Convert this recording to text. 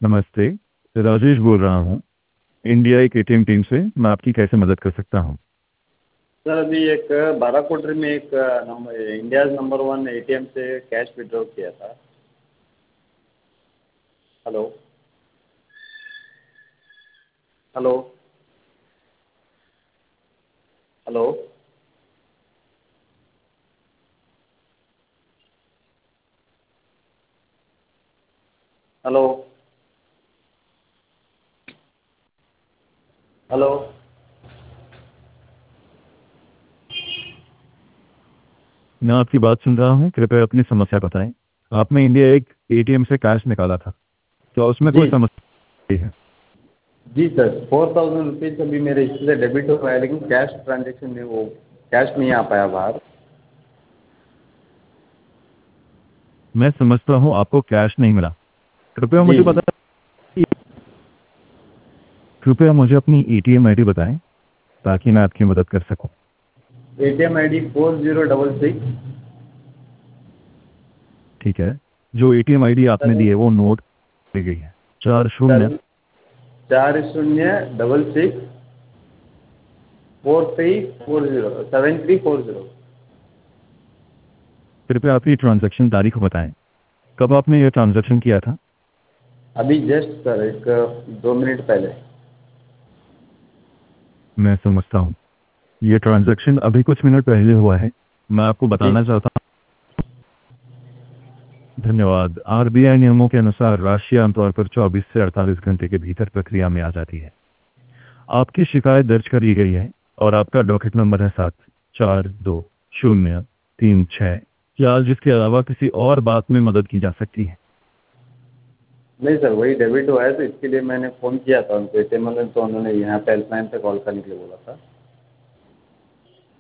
नमस्ते। राजेश बोल रहा हूँ, इंडिया एक एटीएम टीम से। मैं आपकी कैसे मदद कर सकता हूँ? सर अभी एक बाराकोटरी में एक नंबर इंडिया नंबर 1 एटीएम से कैश विड्रॉ किया था। Hello hello hello hello hello मैं आपकी बात सुन रहा हूँ, कृपया अपनी समस्या बताएं। आपने इंडिया एक एटीएम से कैश निकाला था, क्या उसमें जी कोई समस्या है? जी सर, 4000 रुपीज़ अभी मेरे इससे डेबिट हो पाया, लेकिन कैश ट्रांजेक्शन में वो कैश नहीं आ पाया बाहर। मैं समझता हूँ आपको कैश नहीं मिला। कृपया जी मुझे बताएं, कृपया मुझे अपनी एटीएम आईडी बताएं ताकि मैं आपकी मदद कर सकूं। ATM I D 4066। ठीक है, जो एटीएम आईडी आपने दी है वो नोट की गई है। 40 सर 4066 4340 7340। कृपया आपकी ट्रांजैक्शन तारीख बताएं, कब आपने ये ट्रांजैक्शन किया था? अभी जस्ट सर एक 2 मिनट पहले। मैं समझता हूँ, ये ट्रांजैक्शन अभी कुछ मिनट पहले हुआ है। मैं आपको जी बताना चाहता हूँ। धन्यवाद। आरबीआई नियमों के अनुसार राशि आमतौर पर 24 से 48 घंटे के भीतर प्रक्रिया में आ जाती है। आपकी शिकायत दर्ज करी गई है और आपका डॉकेट नंबर है 742036। क्या जिसके अलावा किसी और बात में मदद की जा सकती है? नहीं सर, वही डेबिट हुआ है तो इसके लिए मैंने फ़ोन किया था उनको एटीएम वाले, तो उन्होंने यहाँ पे हेल्पलाइन पे कॉल करने के लिए बोला था।